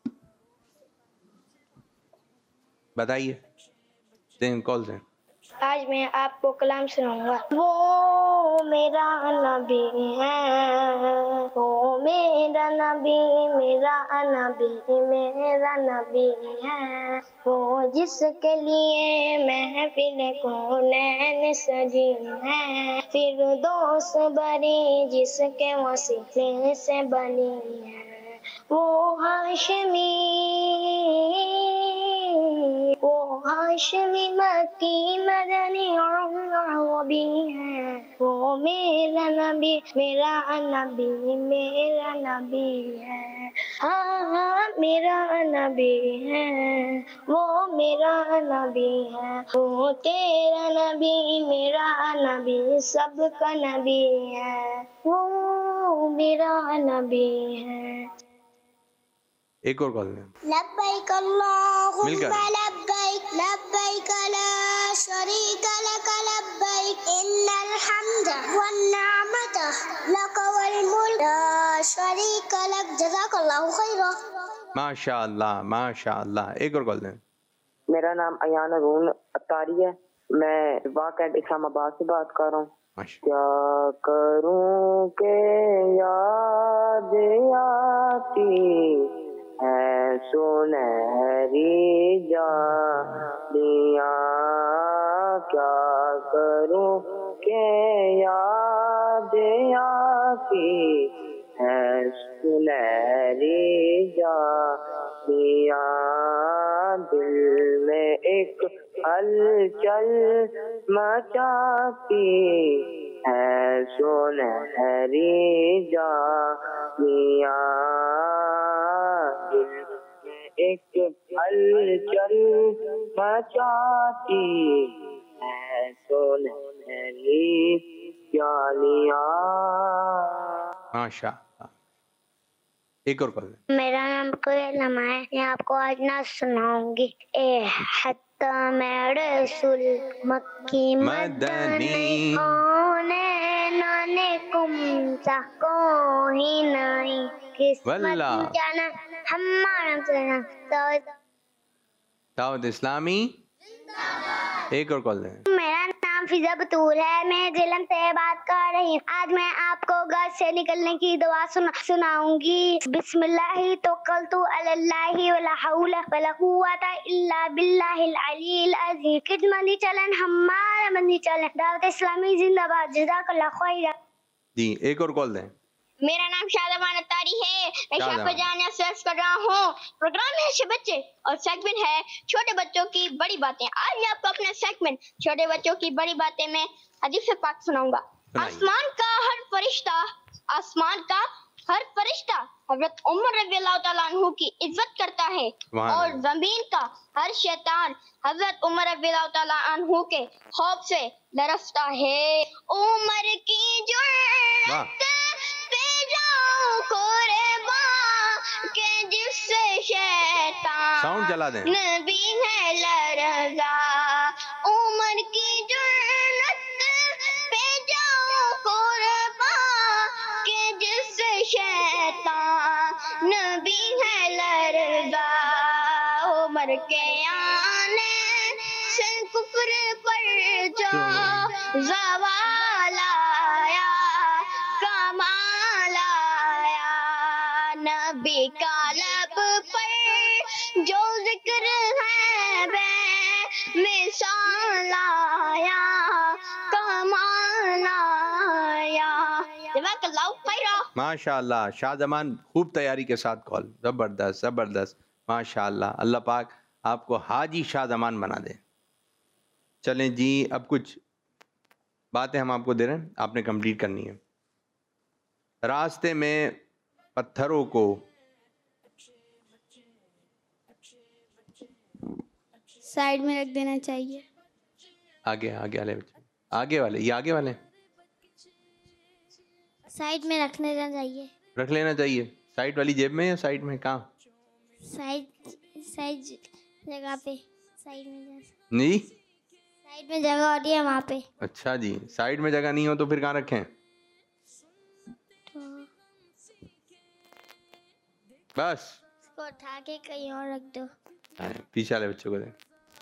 बताइए। दें कॉल दें। आज मैं आपको कलाम सुनाऊंगा। वो मेरा नबी है, वो मेरा नबी, मेरा नबी, मेरा नबी है। वो जिसके लिए महफिल कौनैन सजी है, फिरदौस बरी जिसके वसीले से बनी है। वो हाशमी मक्की मदनी अरबी है। वो मेरा नबी, मेरा नबी, मेरा नबी है। हाँ मेरा नबी है, वो मेरा नबी है। वो तेरा नबी, मेरा नबी, सबका नबी है। वो मेरा नबी है। एक और कॉल में। लब्बैक अल्लाहुम्मा लब्बैक, लब्बैक ला शरीक लक लब्बैक, इन्नल हम्दा वन निअमत लक वल मुल्क ला शरीक लक। जज़ाकल्लाहु खैरा। माशाअल्लाह माशाअल्लाह। एक और कॉल दें। मेरा नाम अयान अरून अतारी है, मैं वाकई इस्लामाबाद से बात कर रहा हूँ। क्या करूँ के याद आती है सुनहरी जालियाँ, क्या करूं के याद आती है सुनहरी जालियाँ। दिल में एक हलचल मचाती है सुनहरी जालियाँ। एक हलचल मचाती है सुनहरी जालियाँ। माशाअल्लाह। एक और कॉल। मेरा नाम कोयल है, मैं आपको आज ना सुनाऊंगी। ए हत्ता मेरे सुल मक्की मदनी होने नाने कुमसा कोई नहीं किस्मत जाना हमारा दावत इस्लामी। एक और कॉल दें। मेरा नाम फिजा बतूल है, मैं जिलम से बात कर रही हूँ। आज मैं आपको घर से निकलने की दुआ सुनाऊंगी। बिस्मिल्लाहि तवक्कलतु अलल्लाहि वला हौला वला कुव्वता इल्ला बिल्लाहिल अलील अज़ीम। कितमंदी चलन हमारा मंदी चलन। दावत इस्लामी जिंदाबाद। जज़ाकल्लाह खैर। जी एक और कॉल दें। मेरा नाम शाहजहां अत्तारी है, मैं शाहजहां सर्च कर रहा हूँ। प्रोग्राम है अच्छे बच्चे और सेगमेंट है छोटे बच्चों की बड़ी बातें। आज मैं आपको अपना सेगमेंट छोटे बच्चों की बड़ी बातें में हदीस पाक सुनाऊंगा। आसमान का हर फरिश्ता हजरत उमर रज़ियल्लाहु तआला अन्हु की इज्जत करता है और जमीन का हर शैतान हजरत उमर रज़ियल्लाहु तआला अन्हु के खौफ से लरसता है। उमर की जुर्रत पे जाऊं कुर्बान, के जिससे शैतान साउंड चला दें। नबी है लरजा, उमर की जुर्रत पे जाओ कुर्बान के जिससे शैतान नबी है लरजा, उमर के आने से कुफ्र पर जो ज़वाल आया, कमाल आया, नबी का लब पर जो जिक्र है बेमिसाल आया, कमाल आया। जज़ाकल्लाहु खैरा। माशाअल्लाह, शाहजमान खूब तैयारी के साथ कॉल, ज़बरदस्त ज़बरदस्त, माशाअल्लाह। अल्लाह पाक आपको हाजी शाहजमान बना दे। चलें जी, अब कुछ बातें हम आपको दे रहे हैं, आपने कंप्लीट करनी है। रास्ते में पत्थरों को साइड में रख देना चाहिए। आगे आगे वाले बच्चे, आगे वाले, ये आगे वाले साइड में रख देना चाहिए। रख लेना चाहिए। साइड वाली जेब में या साइड में, कहाँ? साइड जगह पे, साइड में नहीं, साइड में जगह होती है वहाँ पे। अच्छा जी, साइड में जगह नहीं हो तो फिर कहाँ रखें? तो बस इसको उठा के कहीं और रख दो। पीछे वाले बच्चों को दे।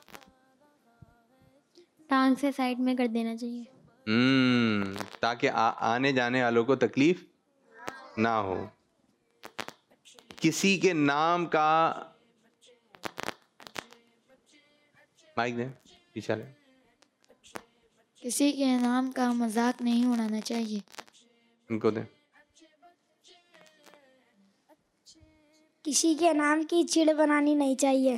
टांग से साइड में कर देना चाहिए। ताकि आने जाने वालों को तकलीफ ना हो। किसी के नाम का, माइक दे पीछे वाले। किसी के नाम का मजाक नहीं उड़ाना चाहिए। इनको दे। किसी के नाम की चिढ़ बनानी नहीं चाहिए।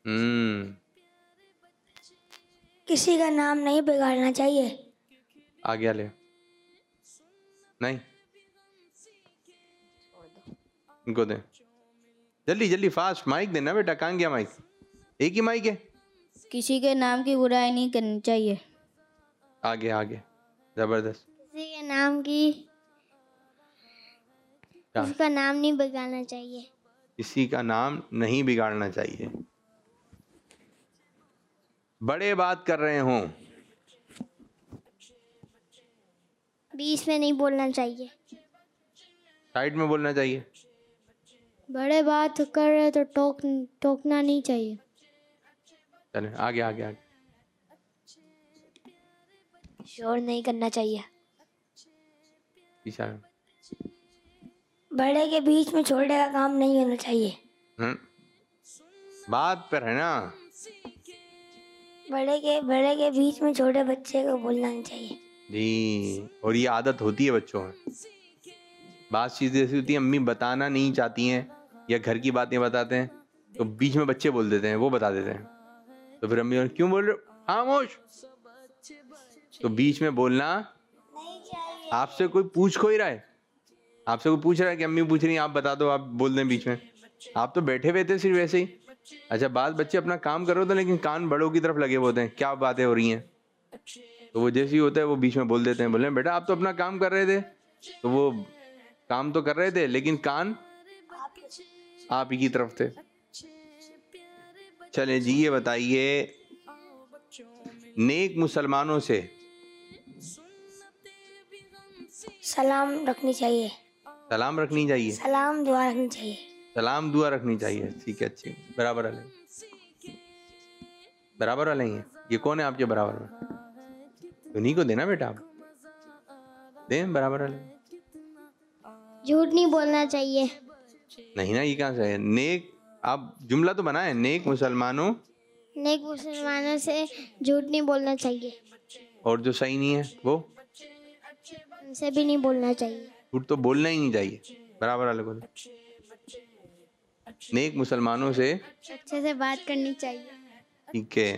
किसी का नाम नहीं बिगाड़ना चाहिए। आगे वाले नहीं, इनको दे जल्दी जल्दी, फास्ट। माइक देना बेटा, कहाँ गया माइक? एक ही माइक है। किसी के नाम की बुराई नहीं करनी चाहिए। आगे आगे, जबरदस्त। किसी के नाम की, उसका नाम नहीं बिगाड़ना चाहिए। किसी का नाम नहीं बिगाड़ना चाहिए। बड़े बात कर रहे हों, बीच में नहीं बोलना चाहिए। साइड में बोलना चाहिए। बड़े बात कर रहे तो टोकना नहीं चाहिए। चले आगे आगे आगे। शोर नहीं करना चाहिए। पीछे। बड़े के बीच में छोटे का काम नहीं होना चाहिए। बात पर है ना। बड़े के बीच में छोटे बच्चे को बोलना नहीं चाहिए जी, और ये आदत होती है बच्चों में। बात चीज़ ऐसी होती है, अम्मी बताना नहीं चाहती हैं या घर की बातें बताते हैं तो बीच में बच्चे बोल देते हैं, वो बता देते हैं। तो फिर अम्मी क्यों बोल रहे हो, खामोश। तो बीच में बोलना नहीं चाहिए। आपसे कोई पूछ कोई रहा है, आपसे कोई पूछ रहा है कि अम्मी पूछ रही हैं, आप बता दो, आप बोल दें बीच में। आप तो बैठे हुए थे सिर्फ वैसे ही। अच्छा, बाद बच्चे अपना काम कर रहे होते हैं लेकिन कान बड़ों की तरफ लगे होते हैं, क्या बातें हो रही हैं। तो वो जैसे ही होता है वो बीच में बोल देते हैं, बोले बेटा आप तो अपना काम कर रहे थे। तो वो काम तो कर रहे थे लेकिन कान आप ही की तरफ थे। चले जी, ये बताइए नेक मुसलमानों से सलाम रखनी चाहिए। सलाम रखनी चाहिए। सलाम दुआ रखनी चाहिए। सलाम दुआ रखनी चाहिए, ठीक है, अच्छी। बराबर वाले, बराबर वाले ही हैं। ये कौन है आपके बराबर में? उन्हीं को देना बेटा, आप दें बराबर वाले। झूठ नहीं बोलना चाहिए। नहीं ना, ये कहाँ से है? नेक, आप जुमला तो बनाए, नेक मुसलमानों से झूठ नहीं बोलना चाहिए। और जो सही नहीं है वो उनसे भी नहीं बोलना चाहिए। झूठ तो बोलना ही नहीं चाहिए, बराबर वाले को। नेक मुसलमानों से अच्छे से बात करनी चाहिए। ठीक है।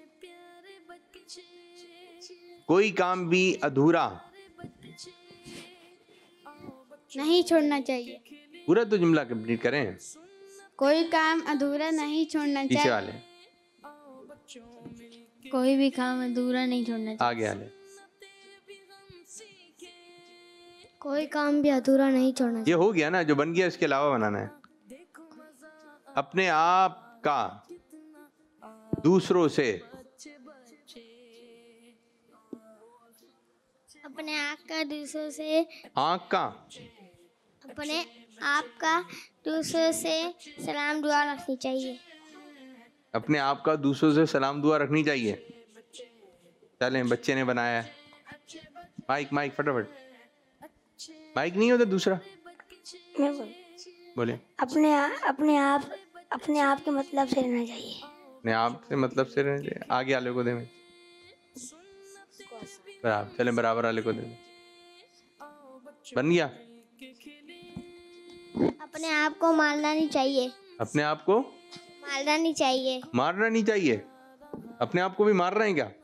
कोई काम भी अधूरा नहीं छोड़ना चाहिए। पूरा तो जुमला कंप्लीट करें। कोई काम अधूरा नहीं छोड़ना पीछे चाहिए। वाले, कोई भी काम अधूरा नहीं छोड़ना चाहिए। आगे वाले। कोई काम भी अधूरा नहीं छोड़ना ये हो गया ना, जो बन गया इसके अलावा बनाना है। अपने आप का दूसरों से, अपने आप का दूसरों से, आँख का, अपने आप का दूसरों से सलाम दुआ रखनी चाहिए। अपने आप का दूसरों से सलाम दुआ रखनी चाहिए। चलें, बच्चे ने बनाया है। माइक माइक फटाफट, माइक नहीं होता दूसरा, बोले। अपने आप के मतलब से रहना चाहिए। अपने आप से मतलब से रहना चाहिए। आगे वाले को दे, में बराबर, चलें बराबर वाले को दे। बन गया। अपने आप को मारना नहीं चाहिए। अपने आप को मारना नहीं चाहिए। मारना नहीं चाहिए। अपने आप को भी मार रहे हैं क्या?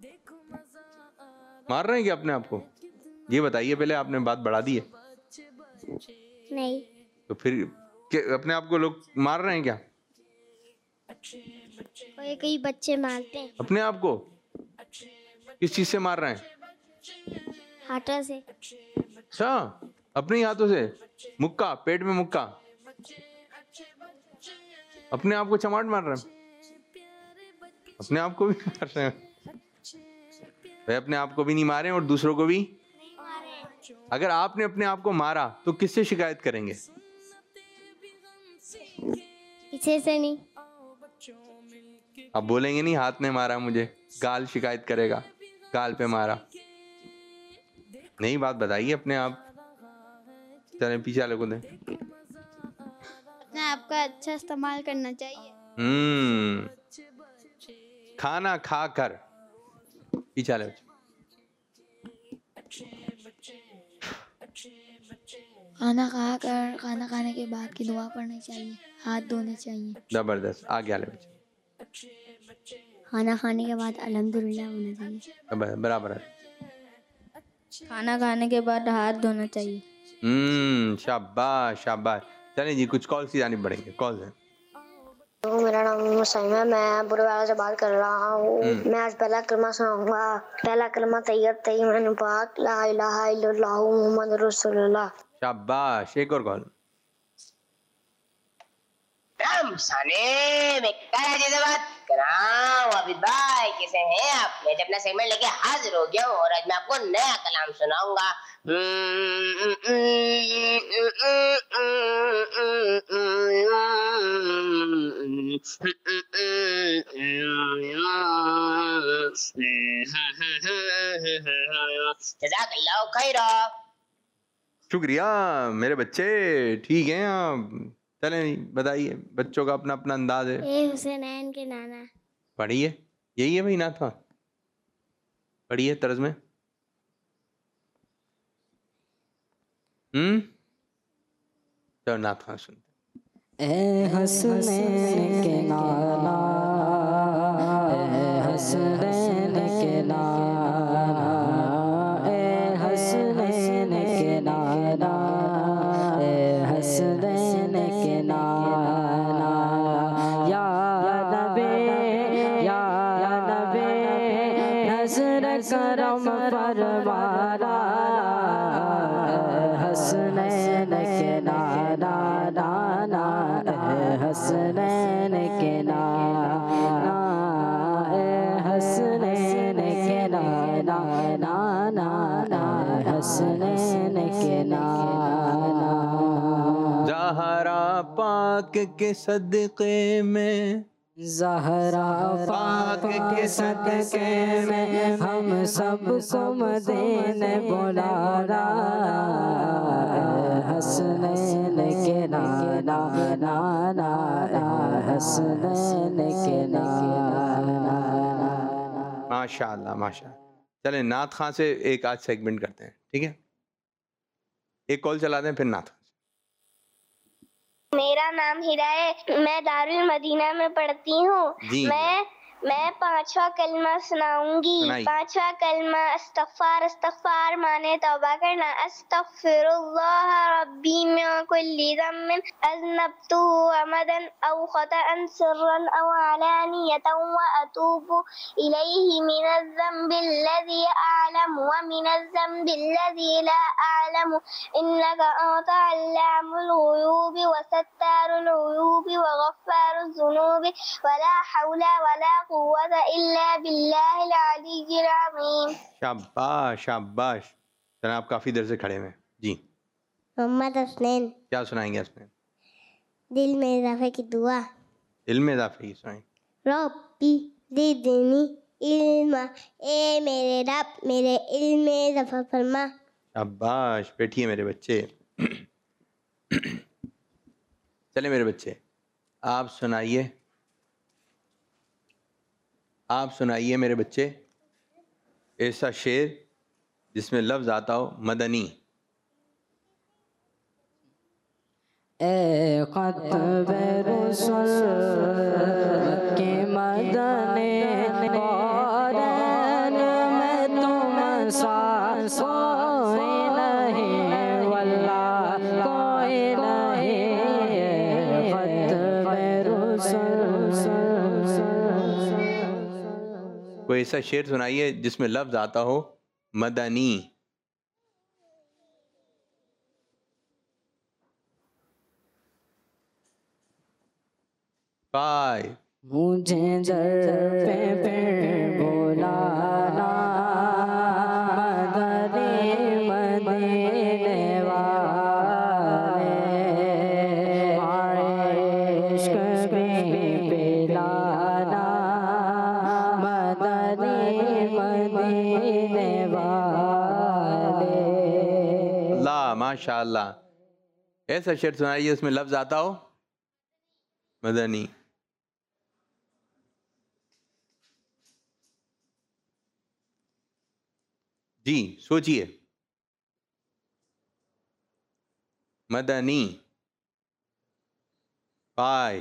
मार रहे हैं क्या अपने आप को? ये बताइए पहले, आपने बात बढ़ा दी है। नहीं। तो फिर अपने आप को लोग मार रहे हैं क्या? कई बच्चे मारते हैं। अपने आप को किस चीज से मार रहे हैं? हाथों से। अच्छा, अपने ही हाथों से? मुक्का, पेट में मुक्का, अपने आप को चमाट मार रहे हैं। अपने आप को भी मार रहे हैं भाई, अपने आप को भी नहीं मारे और दूसरों को भी। अगर आपने अपने आप को मारा तो किससे शिकायत करेंगे? किसी से नहीं। आप बोलेंगे नहीं हाथ ने मारा मुझे, गाल शिकायत करेगा, गाल पे मारा। नहीं, बात बताइए अपने आप। चलें पीछे वाले को दें। अपने आप का अच्छा इस्तेमाल करना चाहिए। खाना खाकर, पीछे वाले खाना खाने के बाद की दुआ पढ़नी चाहिए, हाथ धोने चाहिए। जबरदस्त। आगे वाले बच्चे। खाना खाने के बाद अल्हम्दुलिल्लाह होना चाहिए। बराबर है। खाना खाने के बाद हाथ धोना चाहिए। शाबाश शाबाश। चलें जी, कुछ कॉल से जानी पड़ेंगे। कॉल है। तो मेरा नाम मुसैम है, मैं बुरे वाले से बात कर रहा हूँ। मैं आज पहला कलमा सुनाऊंगा। पहला कलमा तैयब तैयब पाक ला इलाहा इल्लल्लाह मुहम्मद रसूलुल्लाह। शाबाश। एक और कॉल। साने मैं से बात कर रहा हूँ। अभी भाई कैसे हैं आप? मैं अपना सेगमेंट लेके हाजिर हो गया हूँ और आज मैं आपको नया कलाम सुनाऊंगा। जज़ाकल्लाह खैरा। शुक्रिया मेरे बच्चे, ठीक हैं आप। चलें बताइए, बच्चों का अपना अपना अंदाज है। ए हुसैनैन के नाना। पढ़िए, यही है भाई नाथ। पढ़िए तर्ज में। चलो नाथ खान सुनते। ए हसनैन के नाना, ए हसनैन के नाना, ए हसनैन के नाना, ए हसनैन के नाना, या नबी नज़र करम फरमाना, हसनैन के नाना नाना, हसनैन के नाना, हसनैन के नाना नाना, हसनैन के नाना। ज़हरा पाक के सदक़े में, ज़हरा पाक के सदक़े में हम सबको मदीने बुलाना, हसनैन के नाना नाना, हसनैन के नाना। माशाअल्लाह माशाअल्लाह। चलें नाथ खां से एक आज सेगमेंट करते हैं, ठीक है? एक कॉल चला दें फिर नाथ। मेरा नाम हिरा है, मैं दारुल मदीना में पढ़ती हूँ। मैं पांचवा कलमा सुनाऊंगी। पांचवा कलमा अस्तगफार। अस्तगफार माने तौबा करना। अस्तगफिरुल्लाह रब्बी मिन कुल्ली ज़म्बिन अज़नबतुहु अमदन औ ख़तअन सिर्रन औ अलानियतन व अतूबु इलैहि मिनज़ ज़म्बिल्लज़ी अअलमु व मिनज़ ज़म्बिल्लज़ी ला अअलमु इन्नका अंता अल्लामुल ग़ुयूबि व सत्तारुल ग़ुयूबि व गफ़्फ़ारुज़ ज़ुनूबि वला हौला वला कुव्वता इल्ला बिल्लाहिल अलिय्यिल अज़ीम। शाबाश शाबाश। जनाब काफ़ी देर से खड़े हैं जी। मोहम्मद हसनैन। क्या सुनाएंगे हसनैन? दिल में इजाफे की दुआ। दिल में इजाफे की सुनाएं। रब्बी ज़िदनी इल्मा, ए मेरे रब मेरे इल्म में इजाफा फरमा। शाबाश। बैठिए मेरे बच्चे। चले मेरे बच्चे, आप सुनाइए। आप सुनाइए मेरे बच्चे ऐसा शेर जिसमें लफ्ज़ आता हो मदनी। ए ख़त्म रुसूल के मदने क़ुरान में तुम सा कोई नहीं वल्लाह कोई नहीं। ख़त्म रुसूल। कोई ऐसा शेर सुनाइए जिसमें लफ्ज़ आता हो मदनी। फाइव। मुझे दर पे बुलाना मदनी मदीने वाले, इश्क़ में पिलाना मदनी मदीने वाले। अल्लाह माशाअल्लाह। ऐसा शेर सुनाइए उसमें लफ्ज़ आता हो मदनी। जी सोचिए। मदनी। 5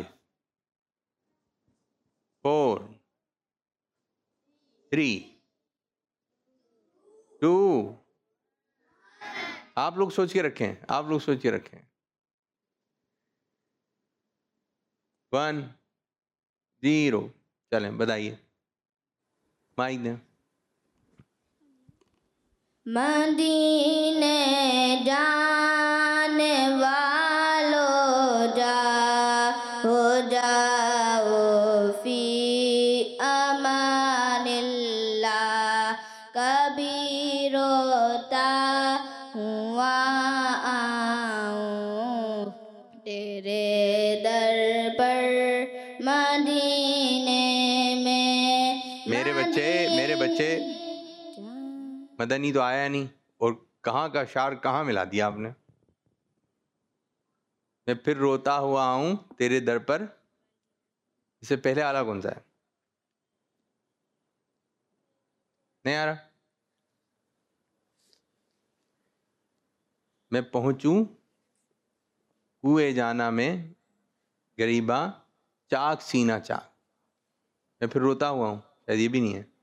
4 3 2। आप लोग सोच के रखें, आप लोग सोच के रखें। 1 0। चलें बताइए। माइक दें। मदीने जाने वालों जाओ फी अमानिल्लाह। कभी रोता हुआ आऊं तेरे दर पर मदीने में। मेरे बच्चे मदनी तो आया नहीं और कहाँ का शार कहाँ मिला दिया आपने। मैं फिर रोता हुआ आऊं तेरे दर पर। इससे पहले आला कौन सा है? नहीं आ रहा। मैं पहुंचूं कुए जाना में गरीबा चाक सीना चाक। मैं फिर रोता हुआ हूं, शायद ये भी नहीं है।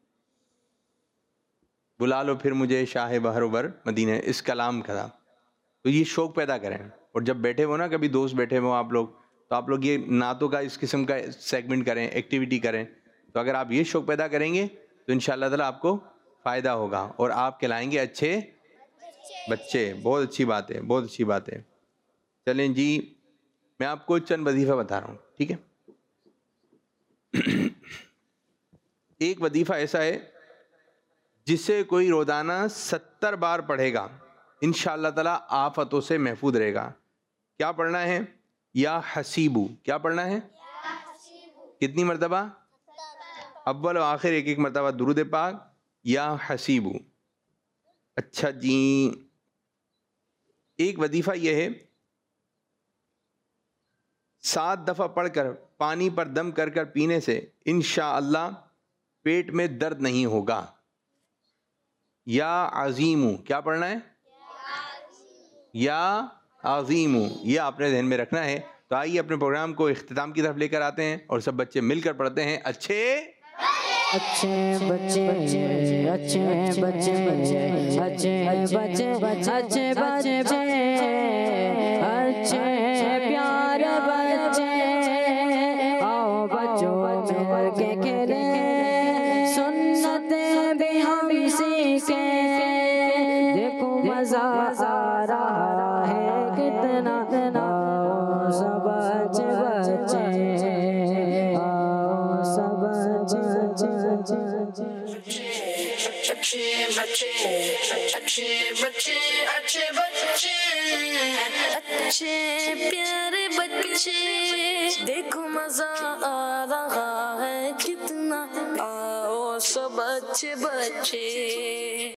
बुला लो फिर मुझे शाह बहरोबर मदीने। इस कलाम का तो ये शौक़ पैदा करें। और जब बैठे हो ना, कभी दोस्त बैठे हो आप लोग, तो आप लोग ये नातों का इस किस्म का सेगमेंट करें, एक्टिविटी करें। तो अगर आप ये शौक़ पैदा करेंगे तो इंशाअल्लाह ताला आपको फ़ायदा होगा और आप कहलाएंगे अच्छे बच्चे। बहुत अच्छी बात है, बहुत अच्छी बात है। चलें जी, मैं आपको चंद वजीफ़ा बता रहा हूँ, ठीक है। एक वजीफ़ा ऐसा है जिसे कोई रोज़ाना 70 बार पढ़ेगा, इंशाअल्लाह ताला आफतों से महफूज रहेगा। क्या पढ़ना है? या हसीबू। क्या पढ़ना है? कितनी मरतबा? अव्वल और आखिर एक एक मरतबा दुरूद पाक। या हसीबू। अच्छा जी, एक वजीफ़ा यह है 7 दफ़ा पढ़कर पानी पर दम कर कर पीने से इंशाअल्लाह पेट में दर्द नहीं होगा। या अजीमू। क्या पढ़ना है? या अजीमू। ये आपने ध्यान में रखना है। तो आइए अपने प्रोग्राम को इख्तिताम की तरफ लेकर आते हैं और सब बच्चे मिलकर पढ़ते हैं अच्छे अच्छे बच्चे अच्छे बच्चे अच्छे बच्चे अच्छे बच्चे अच्छे प्यारे बच्चे आओ बच्चों मिल के खेले सुन्नतें भी हम सीखे देखो मजा आ रहा है कितना आओ सब बच्चे बच्चे आओ सब बच्चे अच्छे बच्चे अच्छे बच्चे अच्छे बच्चे अच्छे प्यारे बच्चे देखो मजा आ रहा है कितना आओ सब अच्छे बच्चे।